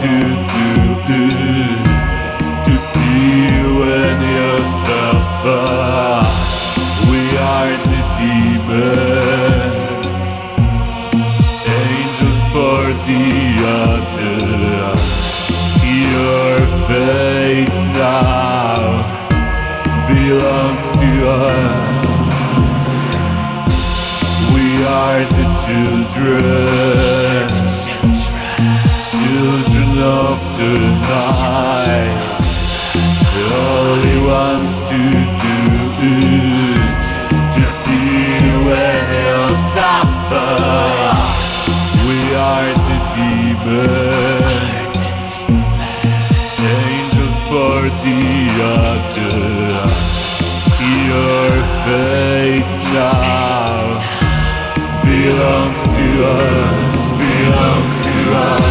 to do is to see you when you suffer. We are the demons, angels for the other. Your fate now belongs to us. We are the children, children of the night. All we want to do is to see you when you suffer. We are the demons, angels for the other. Your fate now belongs to us, belongs to us.